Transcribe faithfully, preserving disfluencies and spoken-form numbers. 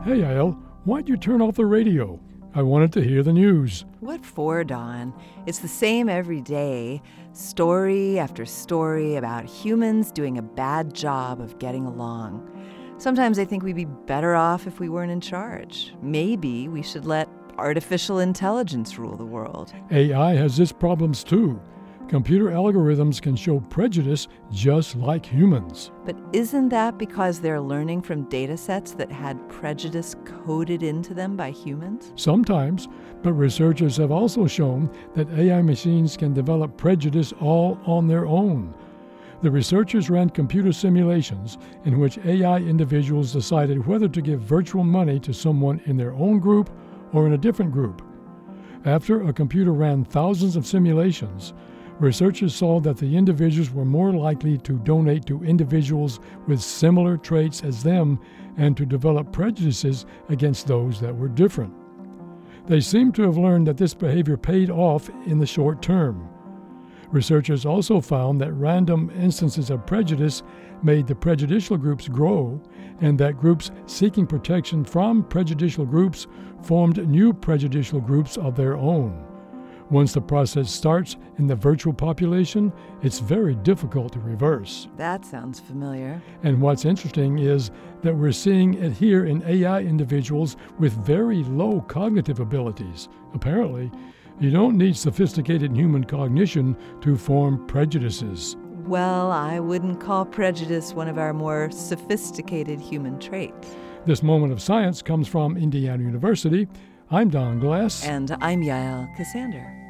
Hey, Yael, why'd you turn off the radio? I wanted to hear the news. What for, Don? It's the same every day. Story after story about humans doing a bad job of getting along. Sometimes I think we'd be better off if we weren't in charge. Maybe we should let artificial intelligence rule the world. A I has its problems too. Computer algorithms can show prejudice just like humans. But isn't that because they're learning from data sets that had prejudice coded into them by humans? Sometimes, but researchers have also shown that A I machines can develop prejudice all on their own. The researchers ran computer simulations in which A I individuals decided whether to give virtual money to someone in their own group or in a different group. After a computer ran thousands of simulations, researchers saw that the individuals were more likely to donate to individuals with similar traits as them and to develop prejudices against those that were different. They seem to have learned that this behavior paid off in the short term. Researchers also found that random instances of prejudice made the prejudicial groups grow, and that groups seeking protection from prejudicial groups formed new prejudicial groups of their own. Once the process starts in the virtual population, it's very difficult to reverse. That sounds familiar. And what's interesting is that we're seeing it here in A I individuals with very low cognitive abilities. Apparently, you don't need sophisticated human cognition to form prejudices. Well, I wouldn't call prejudice one of our more sophisticated human traits. This moment of science comes from Indiana University. I'm Don Glass. And I'm Yael Ksander.